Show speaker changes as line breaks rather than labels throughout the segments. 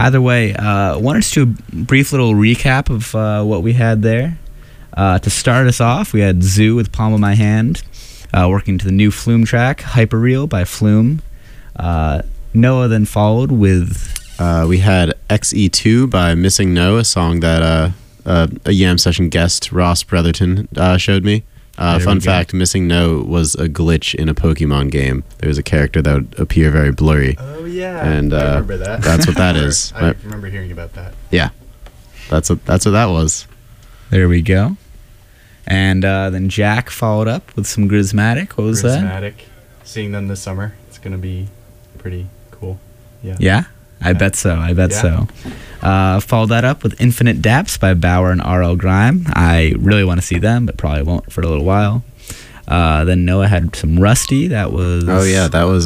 Either way, wanted to do a brief little recap of what we had there. To start us off, we had Zoo with Palm of My Hand, working to the new Flume track, Hyperreal by Flume. Noah then followed with...
we had XE2 by Missing No, a song that a Yam Session guest, Ross Brotherton, showed me. Fun fact, Missing No was a glitch in a Pokemon game. There was a character that would appear very blurry.
Oh, yeah.
And
I remember that.
That's what that is.
I remember hearing about that.
Yeah. That's what that was.
There we go. And then Jack followed up with some Grismatic. What was that?
Grismatic. Seeing them this summer. It's going to be pretty cool. Yeah.
Yeah? I bet so. Followed that up with Infinite Depths by Bauer and R.L. Grime. I really want to see them, but probably won't for a little while. Then Noah had some Rusty. That was...
Oh, yeah. That was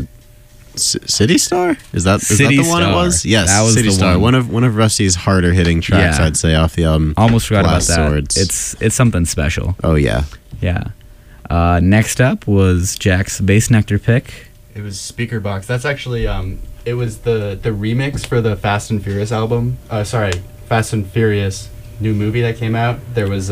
City Star? Is that the one it was? Yes,
that was
City
the
Star. One of Rusty's harder hitting tracks,
Yeah.
I'd say, off the album.
Almost forgot
Glass
about that.
Swords.
It's something special.
Oh, yeah.
Yeah. Next up was Jack's Bass Nectar pick.
It was Speaker Box. That's actually it was the remix for the Fast and Furious album. Fast and Furious new movie that came out. There was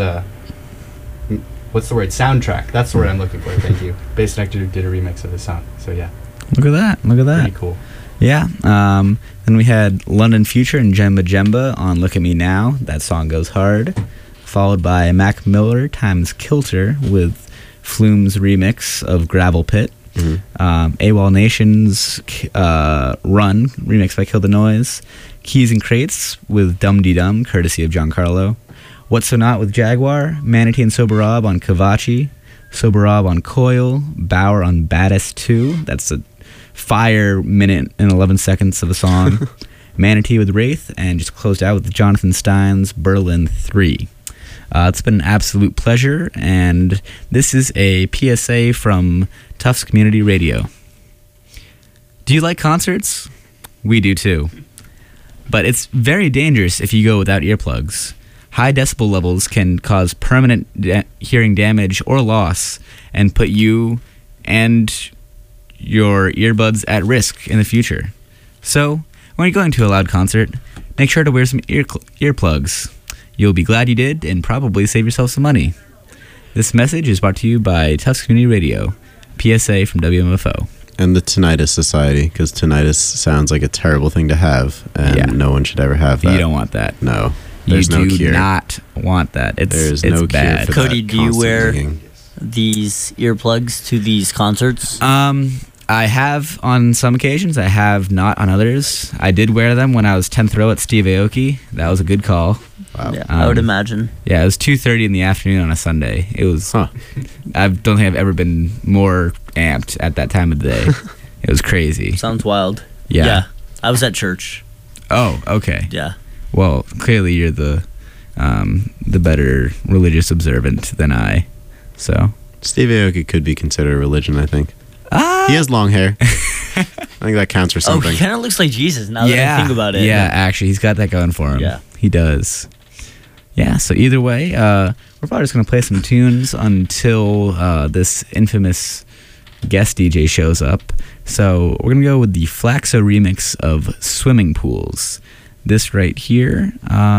what's the word? Soundtrack. That's the word I'm looking for. Thank you. Bass Nectar did a remix of the song. So yeah.
Look at that.
Pretty cool.
Yeah. Then we had London Future and Jemba Jemba on Look at Me Now. That song goes hard. Followed by Mac Miller times Kilter with Flume's remix of Gravel Pit.
Mm-hmm.
AWOL Nation's Run, remixed by Kill the Noise. Keys and Crates with Dum Dee Dum, courtesy of Giancarlo. What So Not with Jaguar. Manatee and Soberob on Kavachi. Soberob on Coil. Bauer on Baddest 2. That's a fire minute and 11 seconds of a song. Manatee with Wraith. And just closed out with Jonathan Stein's Berlin 3. It's been an absolute pleasure, and this is a PSA from Tufts Community Radio. Do you like concerts? We do too. But it's very dangerous if you go without earplugs. High decibel levels can cause permanent hearing damage or loss and put you and your earbuds at risk in the future. So, when you're going to a loud concert, make sure to wear some earplugs. You'll be glad you did and probably save yourself some money. This message is brought to you by Tufts Community Radio, PSA from WMFO.
And the Tinnitus Society, because tinnitus sounds like a terrible thing to have, and no one should ever have that.
You don't want that.
No. There's
you
no
do
cure.
not want that.
There's
it's
no
bad.
cure for
Cody,
that
do you
constant
wear
ringing.
these earplugs to these concerts?
I have on some occasions. I have not on others. I did wear them when I was 10th row at Steve Aoki. That was a good call.
Wow.
Yeah, I would imagine.
Yeah, it was 2:30 in the afternoon on a Sunday. It was. I don't think I've ever been more amped at that time of the day. It was crazy.
Sounds wild.
Yeah.
I was at church.
Oh, okay.
Yeah.
Well, clearly you're the better religious observant than I. So
Steve Aoki could be considered a religion, I think. He has long hair. I think that counts for
Oh,
something.
he kind of looks like Jesus now that I think about it.
Yeah, actually, he's got that going for him.
Yeah.
He does. Yeah, so either way, we're probably just going to play some tunes until this infamous guest DJ shows up. So we're going to go with the Flaxo remix of Swimming Pools. This right here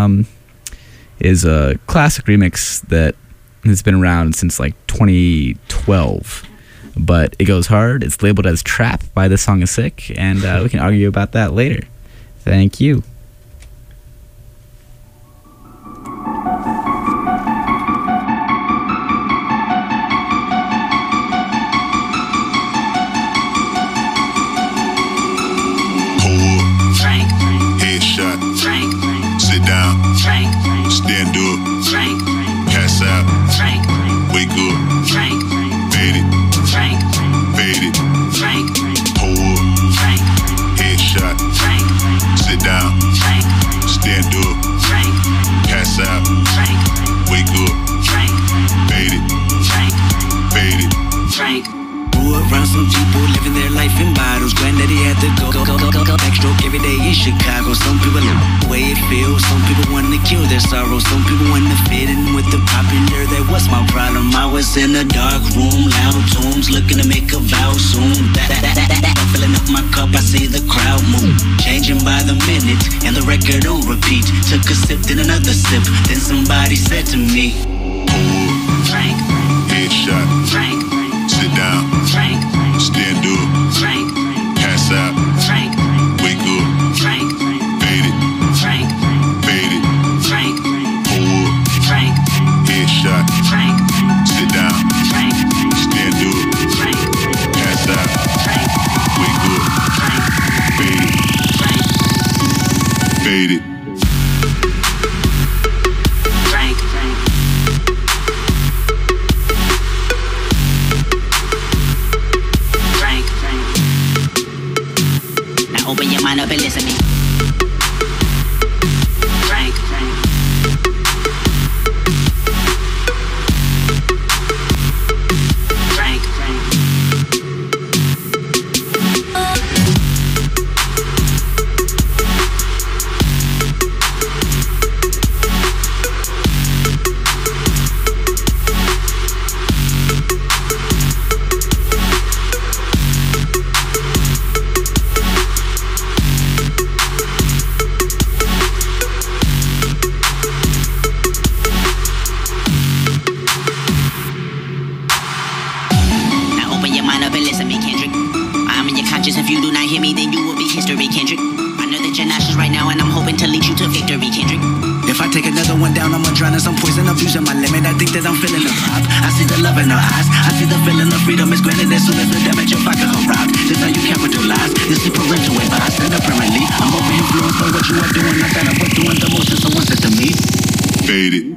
is a classic remix that has been around since like 2012. But it goes hard. It's labeled as Trap by The Song Is Sick, and we can argue about that later. Thank you.
Frank,
Headshot,
Frank,
sit down,
Frank,
stand up,
Frank,
pass out,
Frank,
wake up,
Frank,
fade it,
Frank,
fade it,
Frank,
pull up,
Frank,
headshot,
Frank,
sit down,
Frank,
stand up,
Frank,
pass out,
Frank,
wake up,
Frank,
fade it,
Frank,
fade it.
Frank.
Grew around some people living their life in bottles. Granddaddy had to go backstroke every day in Chicago. Some people love the way it feels. Some people want to kill their sorrow. Some people want to fit in with the popular. That was my problem. I was in a dark room, loud tunes, looking to make a vow soon. Filling up my cup, I see the crowd move, changing by the minute. and the record on repeat. Took a sip, then another sip, then somebody said to me, Frank,
Headshot.
Frank,
Sit down.
Frank,
Stand up.
Frank,
Pass out.
Frank,
Wake up.
Frank,
Fade it.
Frank,
Fade it.
Frank,
Hold.
Frank,
Headshot.
Frank,
Sit down.
Frank,
Stand up.
Frank,
Pass out.
Frank,
Wake up.
Frank,
Fade it.
Frank,
Fade it.
Frank, Frank, Frank. Now open your mind up and listen to me. Frank, Frank, Frank, Frank. Now open your mind up and listen to me, Kendrick. I'm in your conscience. If you do not hear me, then you will be history, Kendrick. I know that you're nauseous right now, and I'm hoping to lead you to victory, Kendrick. If I take another one down, I'ma drown in some poison, abusing my limit. I think that I'm feeling the vibe. I see the love in her eyes. I see the feeling of freedom is granted as soon as the damage of vodka arrived. This how you capitalize. This is parental advice. And apparently, I'm over influenced by what you are doing. I thought I was doing the most, and someone said to me,
Fade it.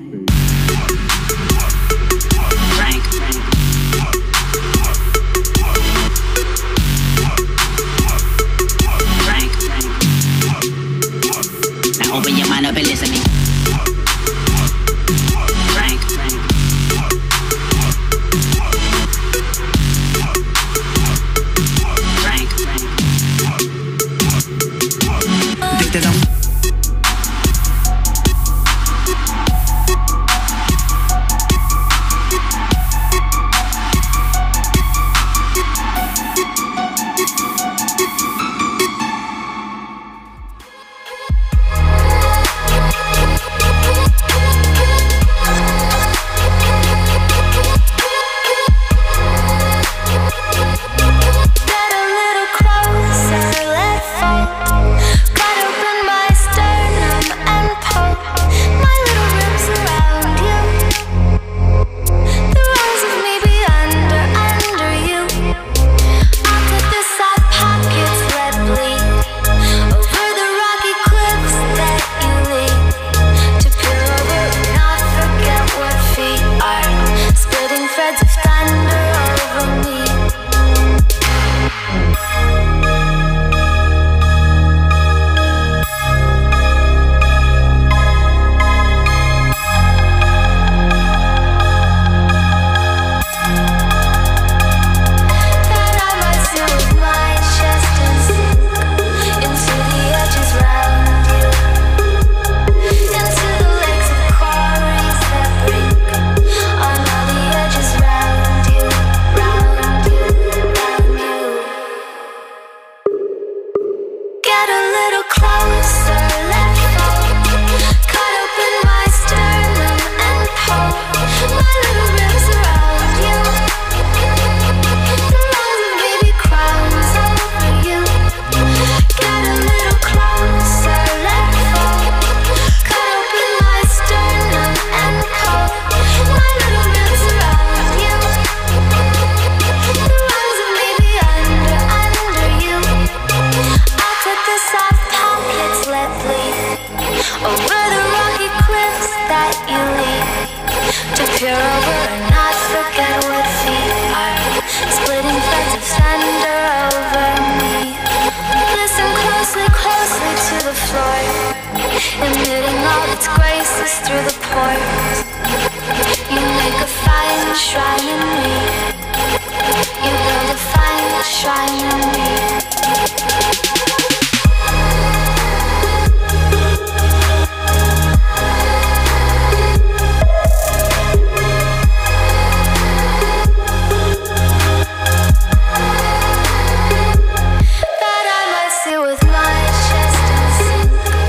Frank, Frank, Frank, Frank. Now open your mind up and listen to me. Frank, Frank, Frank, Frank. Think that I'm
Get a little closer, let fall. Cut open my sternum and poke my little ribs around you. The lungs of me be under you. I'll cut the soft pockets, let bleed over the rocky cliffs that you lead to peer over and not forget what feet are. Splitting threads of thunder over me. That I might sit with my chest and sink into the edges round you, into the legs of quarries that break on all the edges round you, round you, round you. Get a little closer, let fall. Cut open my sternum and poke my little ribs around you. The lungs of baby crowns over you. Get a little closer, let fall. Cut open my sternum and poke my little ribs around you. The lungs of baby under you. I'll cut the soft pockets, let bleed over the rocky cliffs that you lead to peer over and not forget what feet are. Splitting threads of thunder over me. Listen closely, closely to the floor, emitting all its graces through the pores. You make a fine shrine in me. You build a fine shrine in me. That I might sit with my chest and sink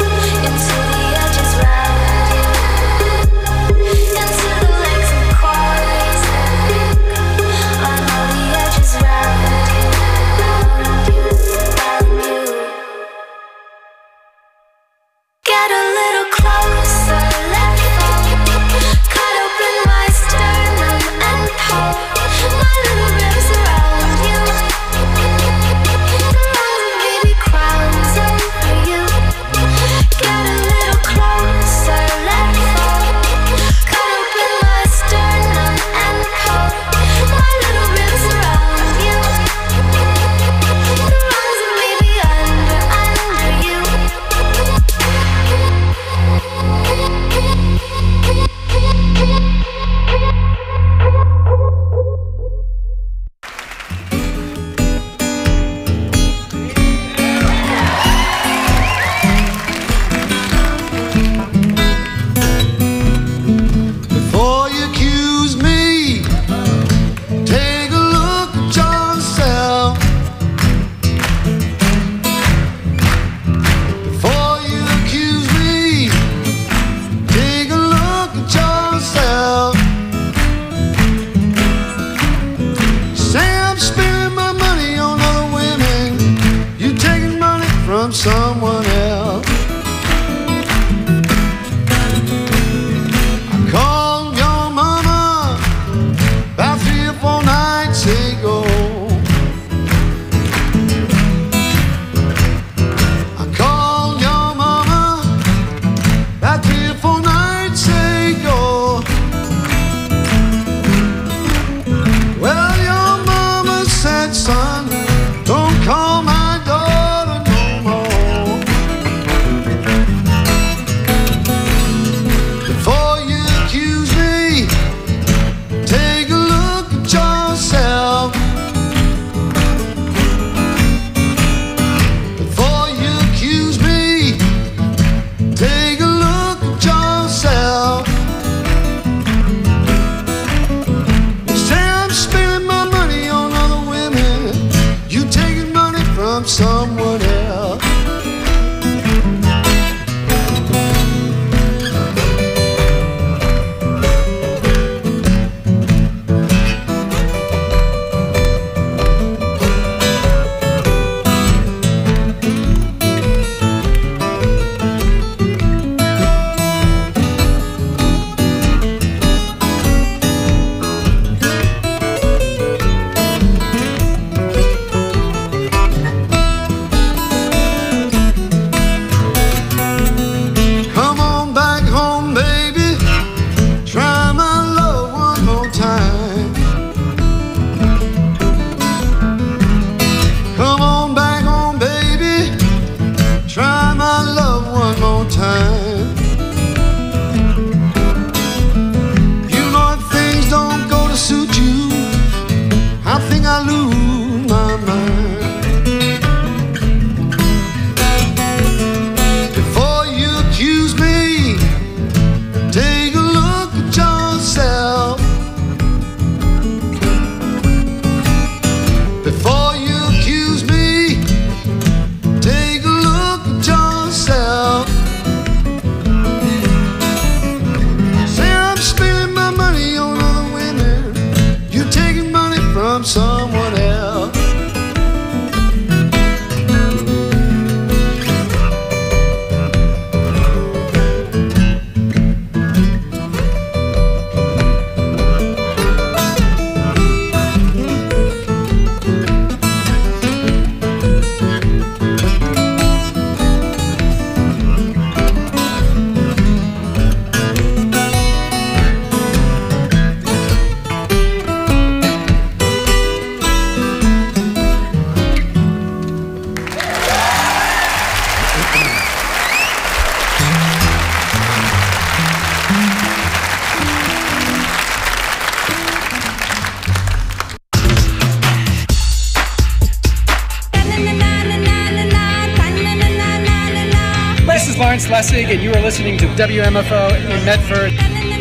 This is Lawrence Lessig, and you are listening to WMFO in Medford.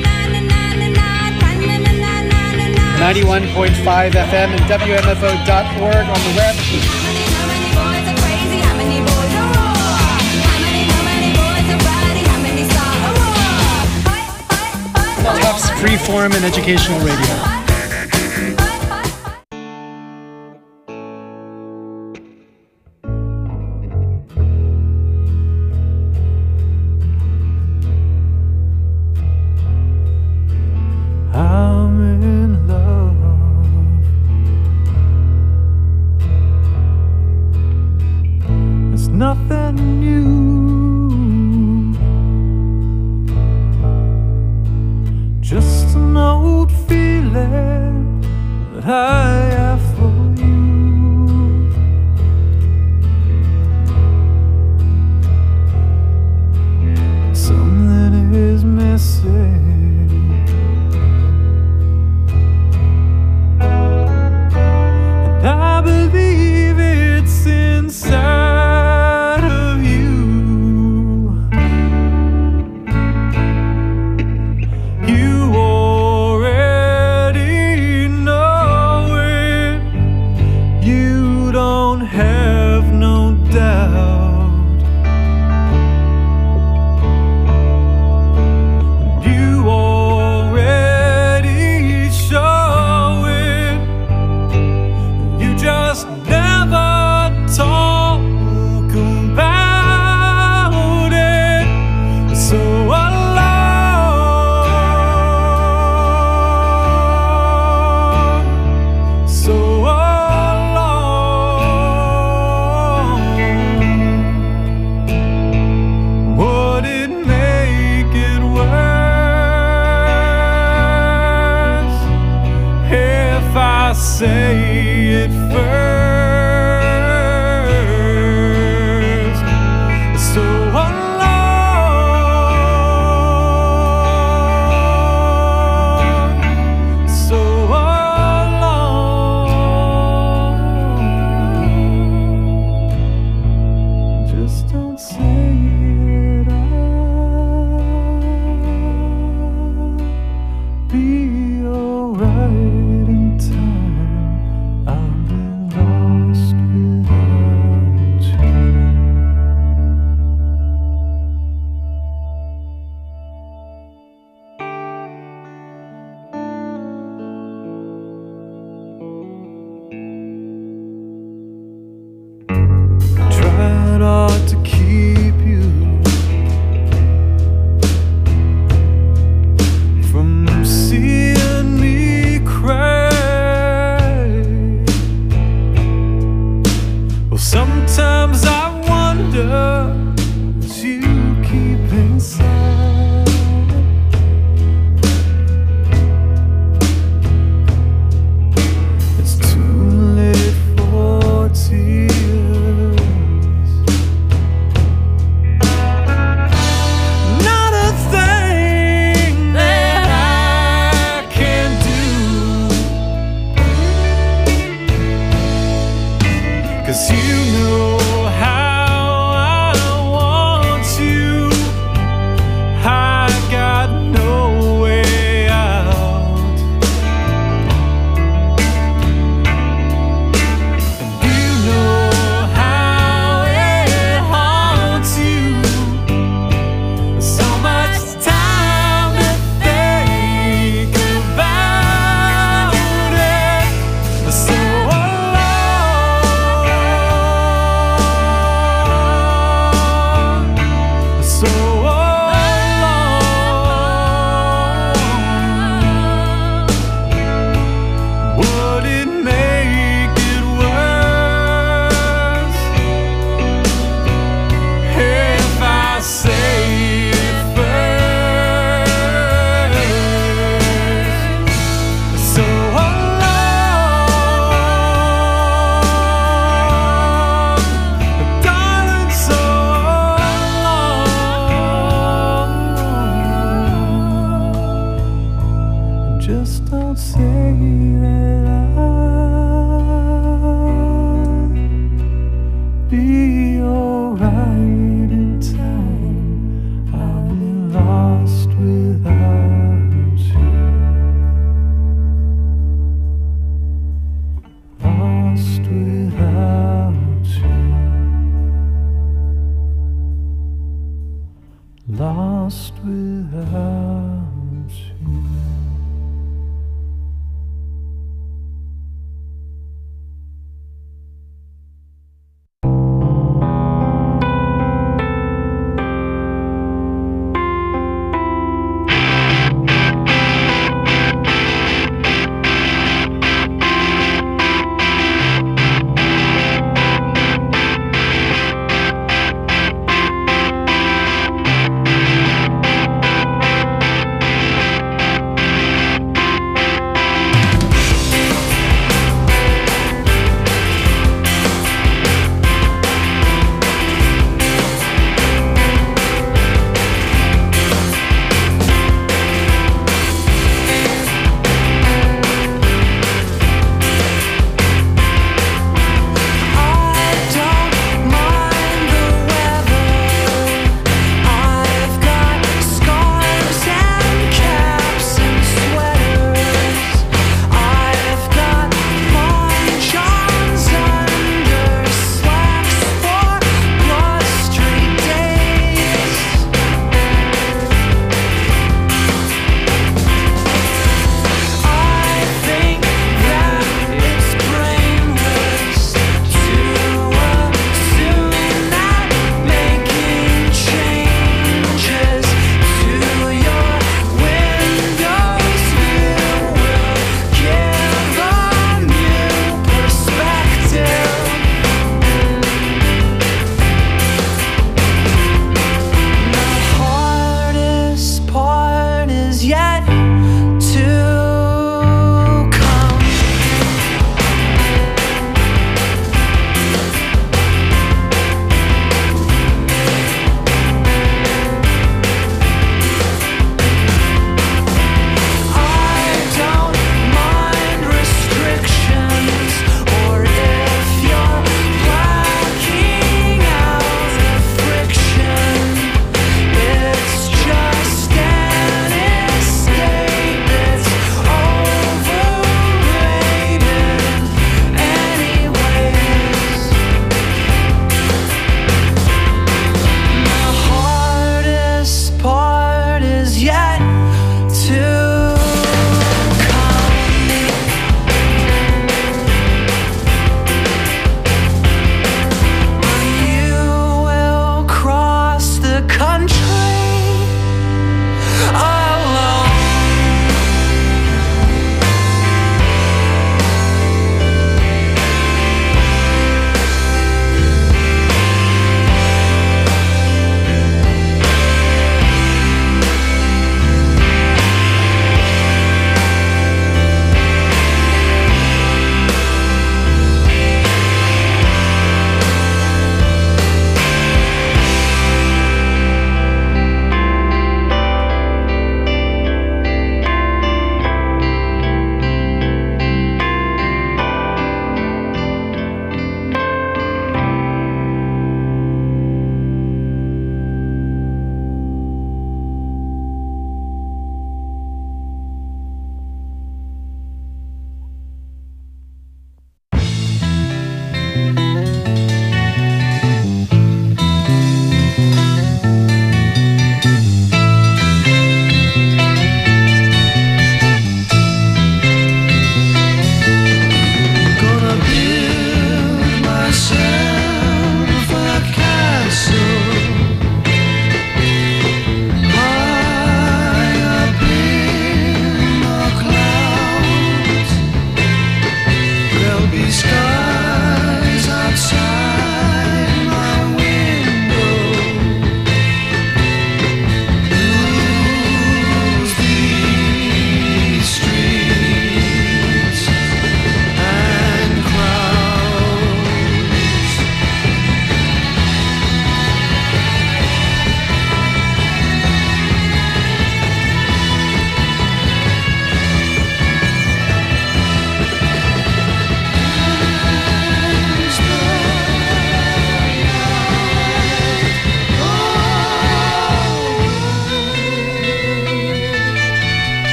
91.5 FM and WMFO.org on the web. Tufts Freeform and Educational Radio.
Nothing new, just an old feeling that I have for you. Something is missing, and I believe it's inside. Say it first. So alone, so alone. Just don't say it. I'll be alright in time. I'll be lost without you. Tried hard to keep you from seeing me cry. Well, sometimes I wonder what you keep inside. It's too late for tears. Not a thing that I can do, 'cause you know how I want you. I got no way out, and you know how it haunts you. So much time to think about it. So alone, so alone. Would it make it worse if I say it first? So alone, darling, so alone. Just don't say that I'll be alright in time. lost without you.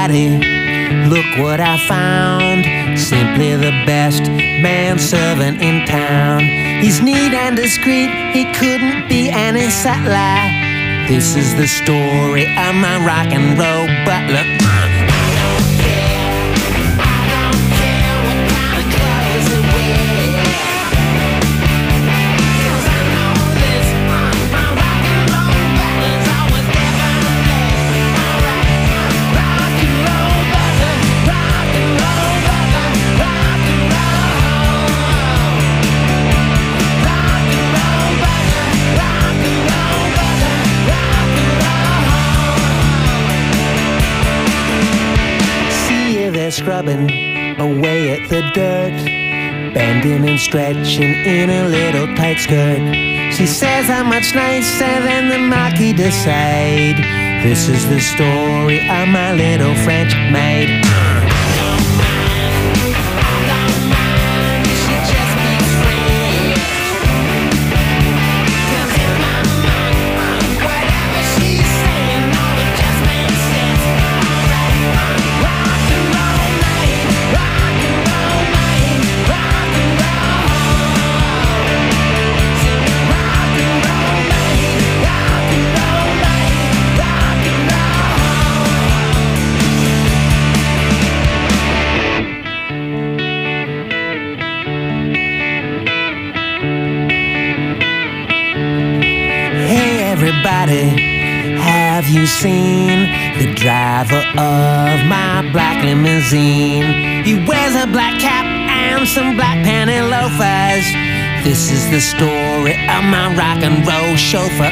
everybody, look what I found. Simply the best manservant in town. He's neat and discreet, he couldn't be any subtler. This is the story of my rock and roll butler. Scrubbing away at the dirt, bending and stretching in a little tight skirt. She says I'm much nicer than the Marquis de Sade. This is the story of my little French maid. Have you seen the driver of my black limousine? He wears a black cap and some black panty loafers. This is the story of my rock and roll chauffeur.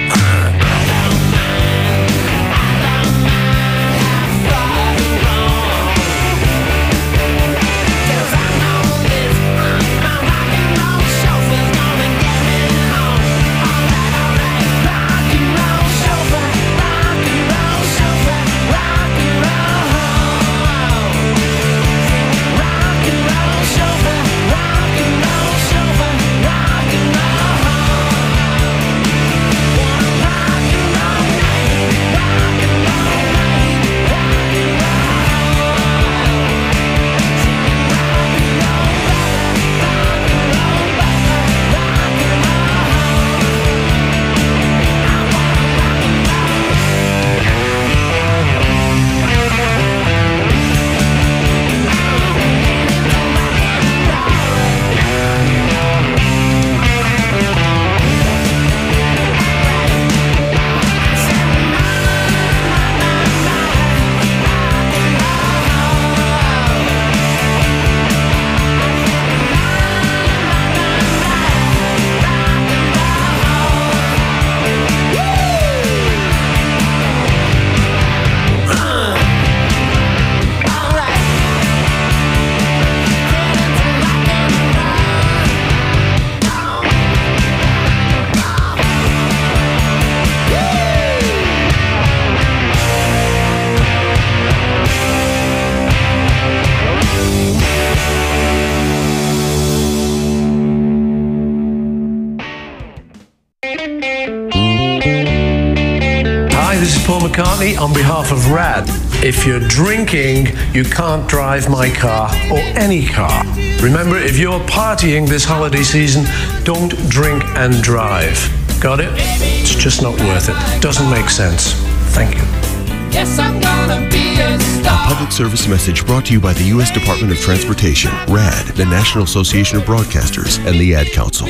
McCartney on behalf of RAD. If you're drinking, you can't drive my car or any car. Remember, if you're partying this holiday season, don't drink and drive. Got it? It's just not worth it. Doesn't make sense. Thank you.
Yes, I'm gonna be a star.
A public service message brought to you by the U.S. Department of Transportation, RAD, the National Association of Broadcasters, and the Ad Council.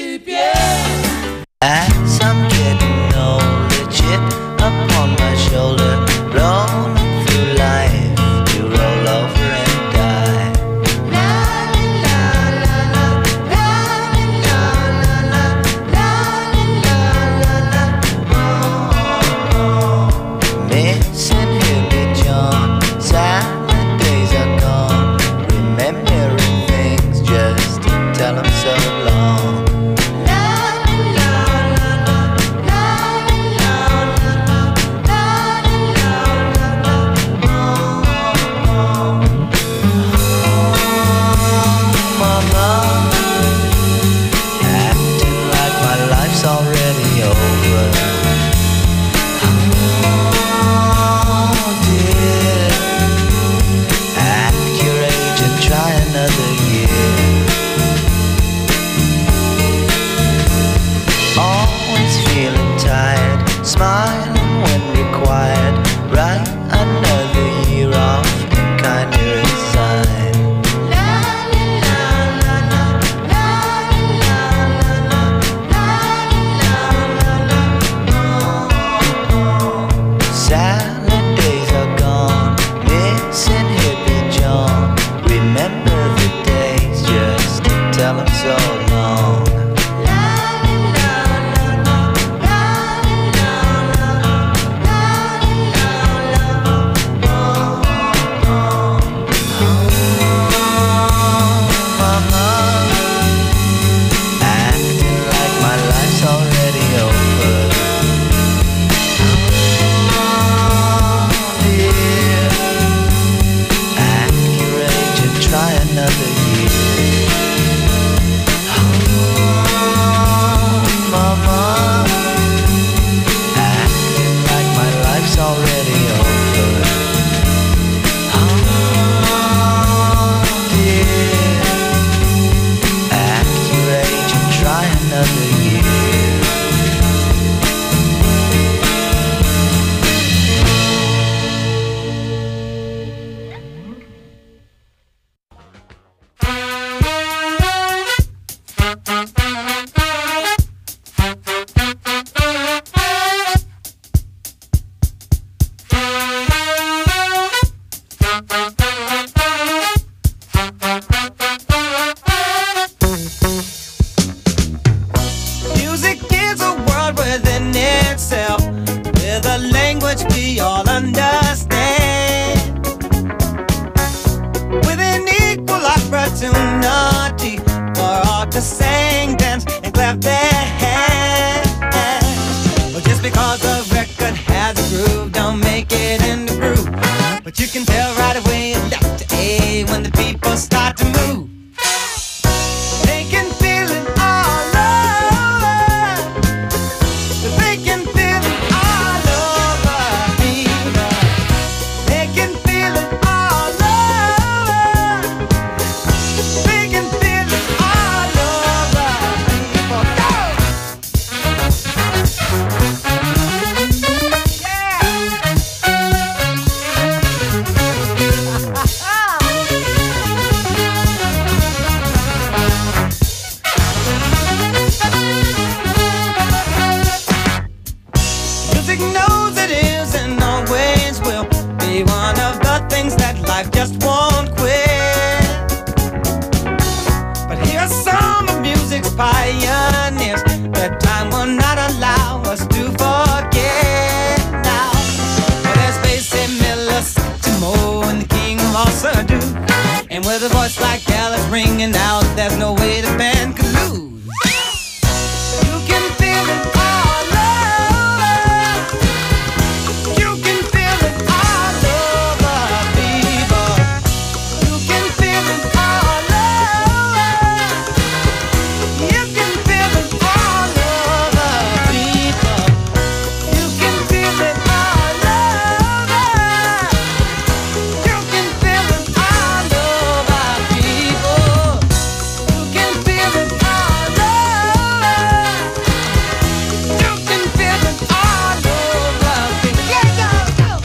As I'm getting older, chip upon my shoulder, rolling through life, you roll over and die. La la la la la la la la la la la. Missing Hilly John, silent days are gone, remembering things just to tell them so long. La la la la.
Just because the record has a groove, don't make it in the groove. But you can tell right away left to A when the people start to move. They can feel it all over. They can feel it all over people. They can feel it all over. They can feel it all over people. Go! Music knows it is and always will be one of the things that life just won't quit. But here's some of music's pioneers that time will not allow us to forget now. Well, there's Basie Miller, Timo, and the king of all Surdo. And with a voice like Alice ringing out, there's no way the band could lose. You can feel it all over. You can feel it all over, people. You can feel it all over. You can feel it all over, people. You can feel it all over. You can feel it all over, people. You can feel it all over. You can feel it all over, people. Yeah, go, go.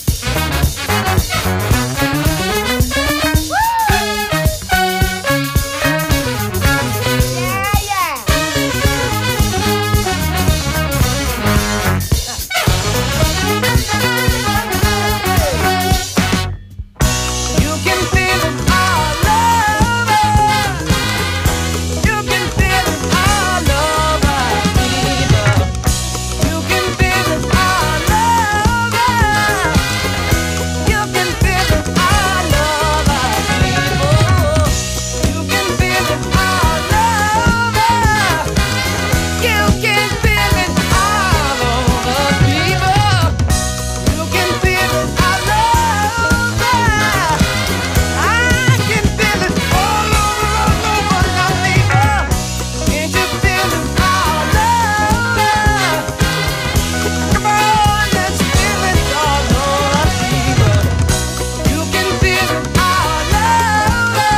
You can feel it all over. You can feel it all over, people. You can feel it all over. You can feel it all over, people. You can feel it all over. You can feel it all over, people. You can feel it all over. I can feel it all over now, people. Can't you feel it all over? Come on, let's feel it all over, people. You can feel it all over.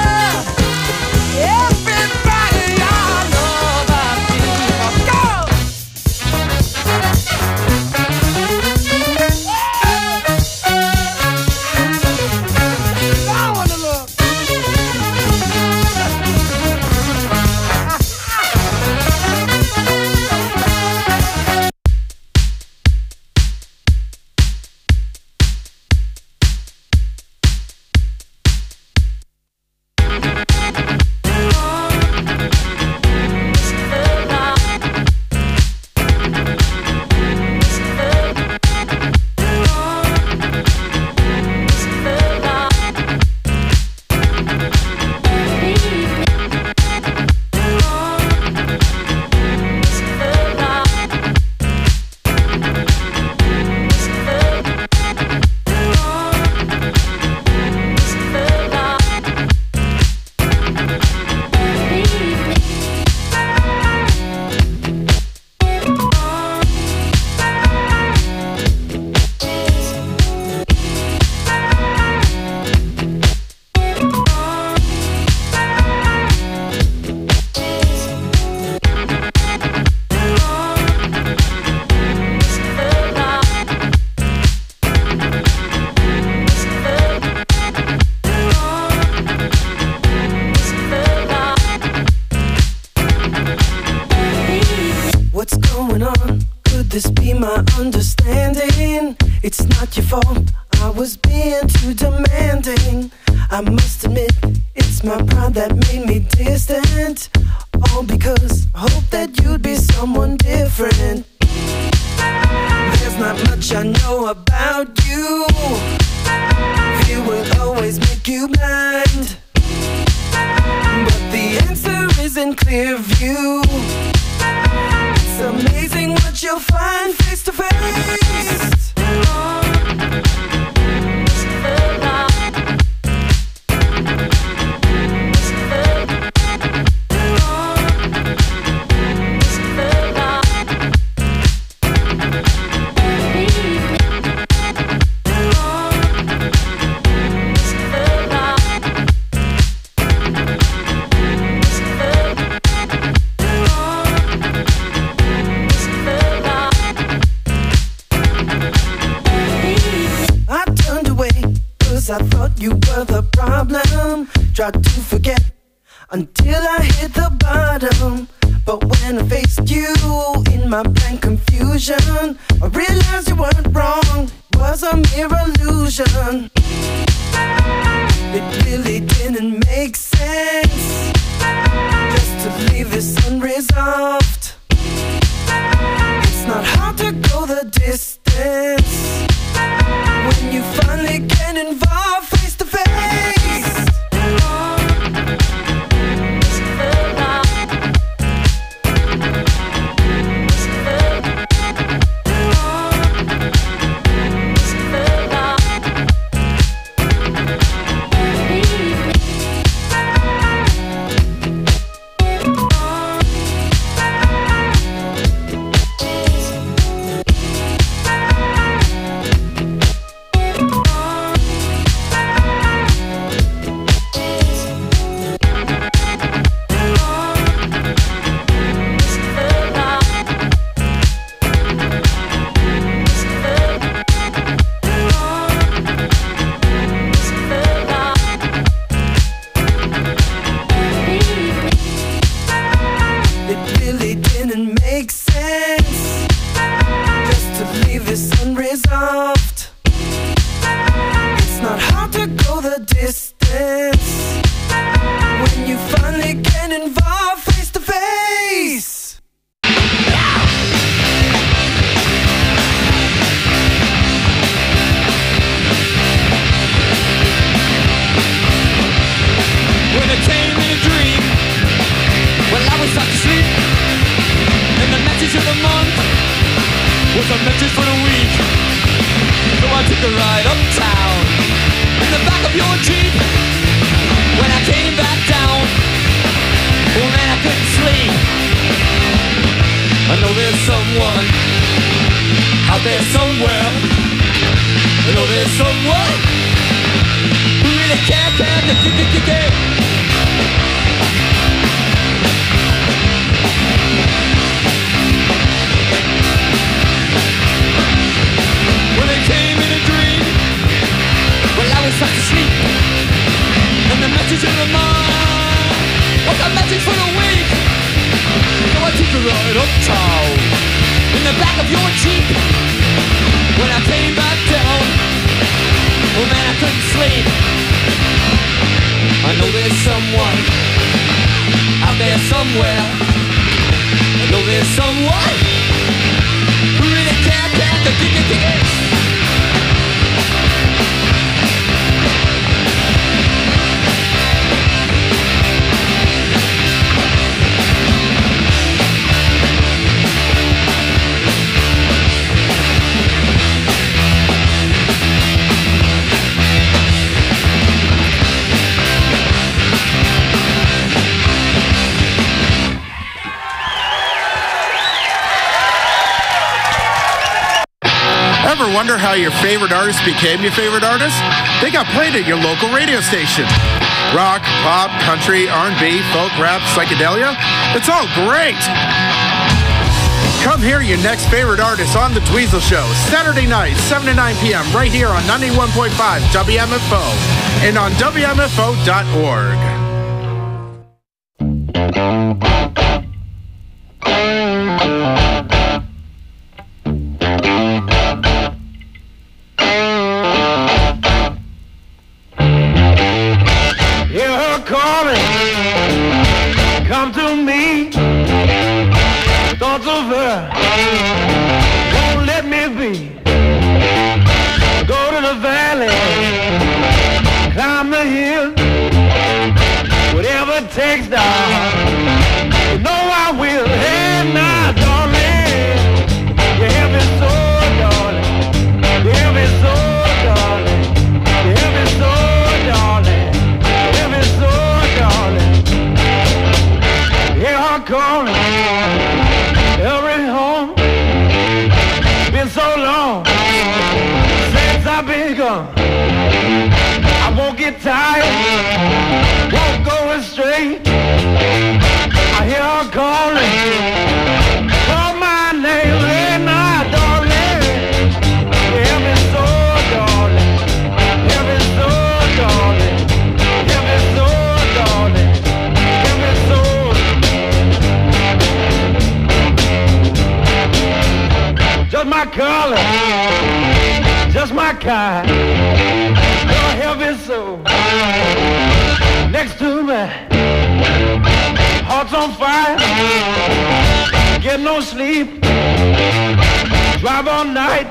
Everybody all over, people. Go! I wanna look. What's going on? Could this be my understanding? It's not your fault, I was being too demanding. I must admit, it's my pride that made me distant. All because I hope that you'd be someone different. There's not much I know about you. Fear will always make you blind. But the answer is in clear view. It's amazing what you
you'll find face to face. I thought you were the problem. Tried to forget until I hit the bottom. But when I faced you in my blank confusion, I realized you weren't wrong. It was a mere illusion. It really didn't make sense just to leave this unresolved. It's not hard to go the distance when you finally get involved face to face.
Wonder how your favorite artist became your favorite artist? They got played at your local radio station. Rock, pop, country, R&B, folk, rap, psychedelia. It's all great. Come hear your next favorite artist on The Dweezil Show, Saturday night, 7 to 9 p.m. right here on 91.5 WMFO and on WMFO.org.
Won't let me be. Go to the valley, climb the hill,
long since I've been gone. I won't get tired, won't go astray. I hear her calling, call my name, hey, my darling. Hear me so, darling. Hear me so, darling. Hear me so, darling. Hear me so. Just my color, just my kind. Girl, hear me so. Next to me, heart's on fire. Get no sleep, drive all night.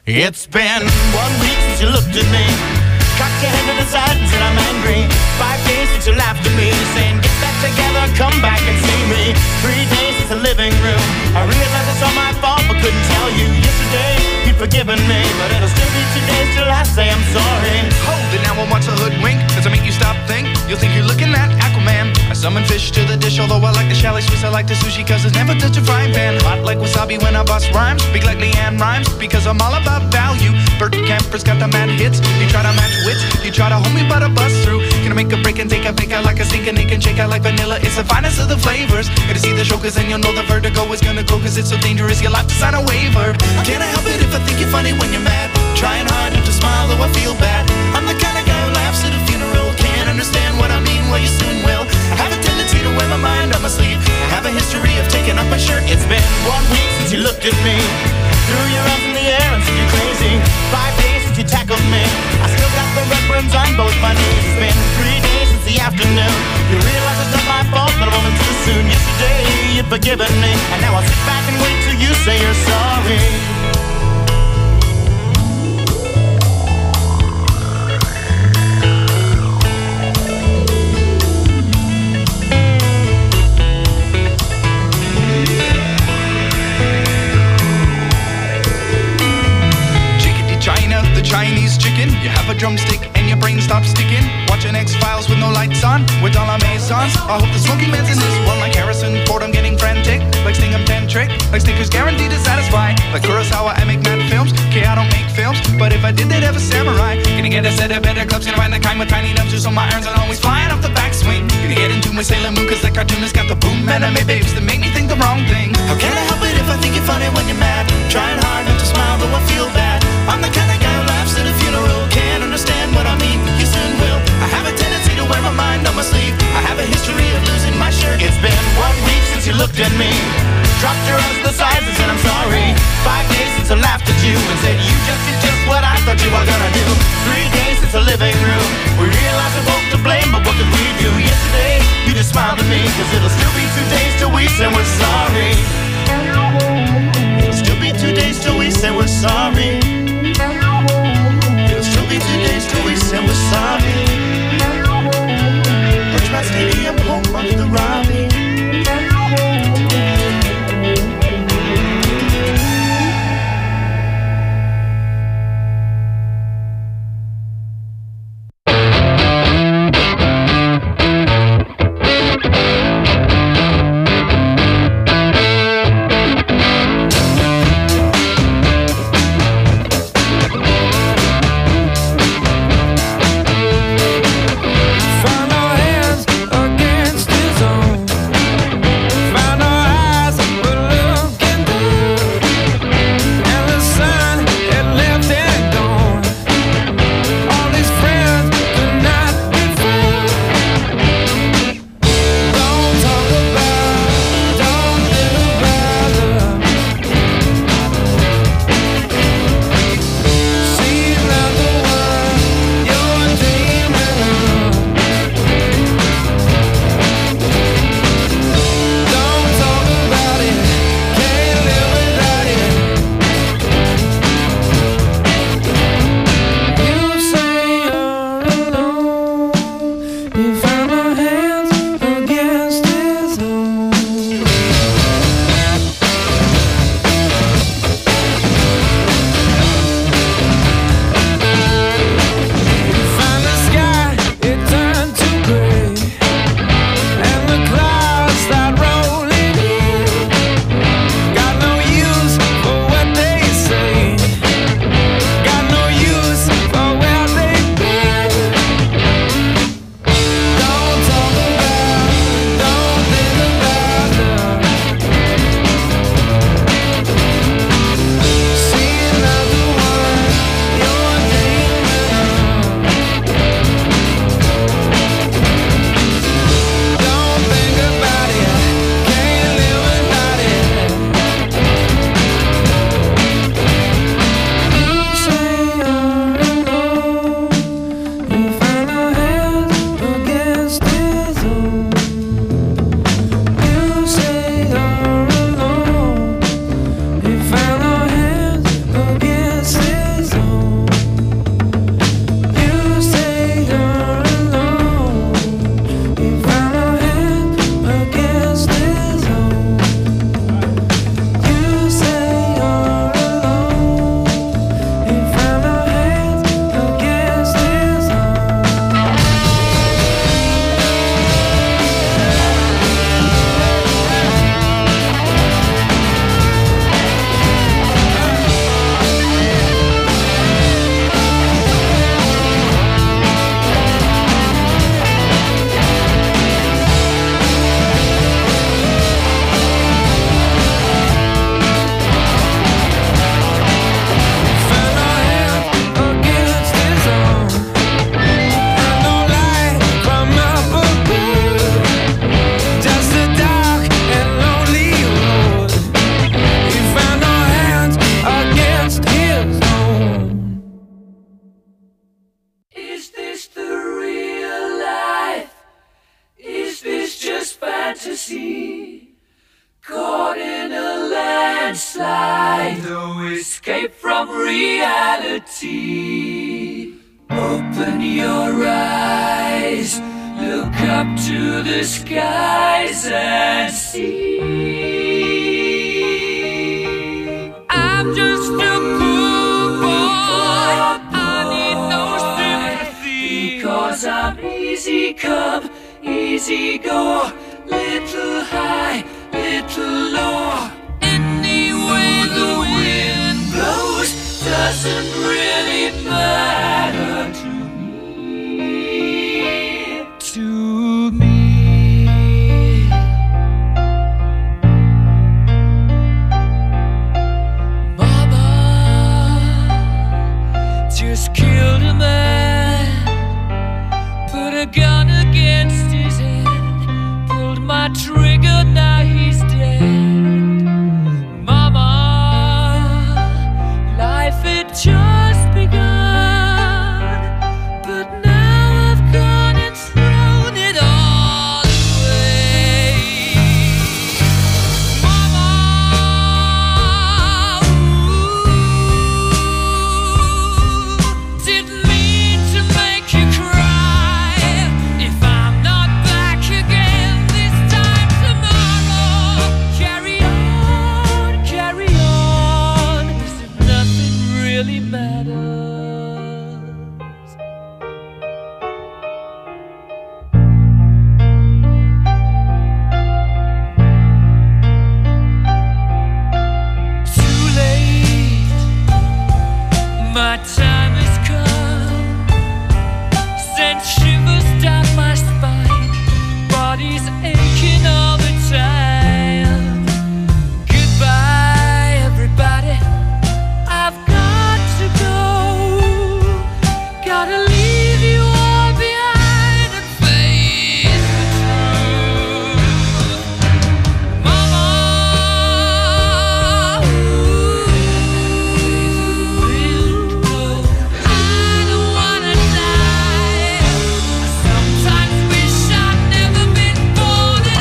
It's been 1 week since you looked at me, cocked your head to the side and said I'm angry. 5 days since you laughed at me, saying get that together, come back and see me. 3 days since the living room, I realized it's all my fault but couldn't tell you. Yesterday you'd forgiven me, but it'll still be 2 days till I say I'm sorry.
Hold it now and watch a hoodwink. Does it make you stop think? You'll think you're looking at Aquaman. I summon fish to the dish, although I like the chalet Swiss, I like the sushi cause it's never touch a frying pan. Hot like wasabi when I bust rhymes, big like Leanne rhymes, because I'm all about value. Bert Kemper's got the mad hits, you try to match wits, you try to hold me but I bust through. Gonna make a break and take a bake out like a sink and it can shake out like vanilla. It's the finest of the flavors. Gonna see the show cause then you'll know the vertigo is gonna go cause it's so dangerous you'll have to sign a waiver. Can't I help it if I think you're funny when you're mad? Trying hard not to smile though I feel bad. I'm the kind of guy who laughs at a funeral. Can't understand what I mean, well you soon will. I have a tendency to wear my mind on my sleeve. I have a history of taking off my shirt.
It's been 1 week since you looked at me, threw your arms in the air and said you're crazy. 5 days since you tackled me, I still got the red burns on both my knees. It's been 3 days since the afternoon, you realize it's not my fault but a moment too soon. Yesterday you'd forgiven me, and now I'll sit back and wait till you say you're sorry.
China, the Chinese chicken. You have a drumstick and your brain stops sticking. Watching X-Files with no lights on, with all our maisons. I hope the smoking man's in this one like Harrison Ford. I'm getting frantic, like Sting I'm tantric, like Snickers guaranteed to satisfy. Like Kurosawa, I make mad films. Okay, I don't make films, but if I did, they'd have a samurai. Gonna get a set of better clubs, gonna find the kind with tiny nubs, so my irons are always flying off the backswing. Gonna get into my Sailor Moon, cause the cartoonist got the boom anime babes that make me think the wrong thing.
How can I help it if I think you're funny when you're mad? Trying hard not to smile, though I feel bad. I'm the kind of guy who laughs at a funeral. Can't understand what I mean, you soon will. I have a tendency to wear my mind on my sleeve. I have a history of losing my shirt. It's been 1 week since you looked at me, dropped your arms to the sides and said I'm sorry. 5 days since I laughed at you and said you just did just what I thought you were gonna do. 3 days since the living room, we realized we're both to blame, but what could we do? Yesterday, you just smiled at me, cause it'll still be 2 days till we say we're sorry. It'll still be 2 days till we say we're sorry. It'll still be 2 days till we say we're sorry. Birchmount Stadium, home of the Robbie.
escape from reality. Open your eyes, look up to the skies and see. I'm just a poor boy, I need no sympathy, because I'm easy come, easy go, little high, little low. Any way the wind blows doesn't really matter to me. To me. Mama just killed a man, put a gun against his head, pulled my trigger, now he's dead. Mama, life had just begun, but now I've gone and thrown it all away. Mama, ooh, didn't mean to make you cry. If I'm not back again this time tomorrow, carry on, as if nothing really matters. Too late, my time has come, sent shivers down my spine, body's aching all the time. Goodbye, everybody, I've got to go, gotta leave you all behind and face the truth. Mama, I don't wanna die. I sometimes wish I'd never been born at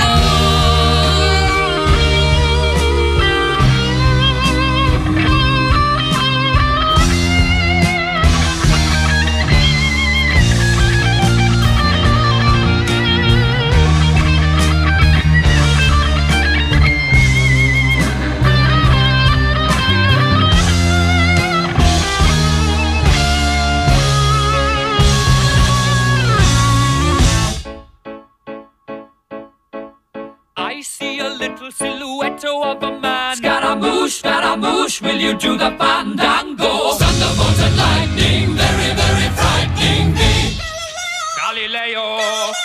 I see a little silhouette of a man. Scaramouche, will you do the fandango? Thunderbolt and lightning, very, very frightening me. Galileo,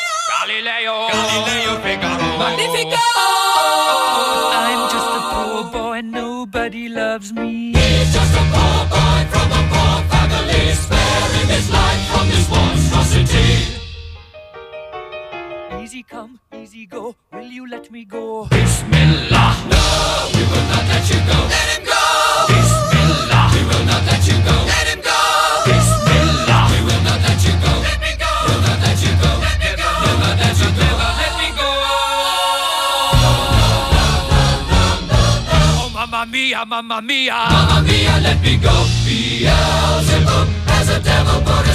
Figaro. Magnifico! I'm just a poor boy, nobody loves me. He's just a poor boy from a poor family, sparing his life from this monstrosity. Easy come, easy go, will you let me go? Bismillah, no, we will not let you go. Let him go! Bismillah, we will not let you go. Let him go! Bismillah, we will not let you go. Let me go! We'll not let you go. Let me go! We'll not let you go. Let me go! Oh, mamma mia, mamma mia. Mamma mia, let me go. Beelzebub has a devil put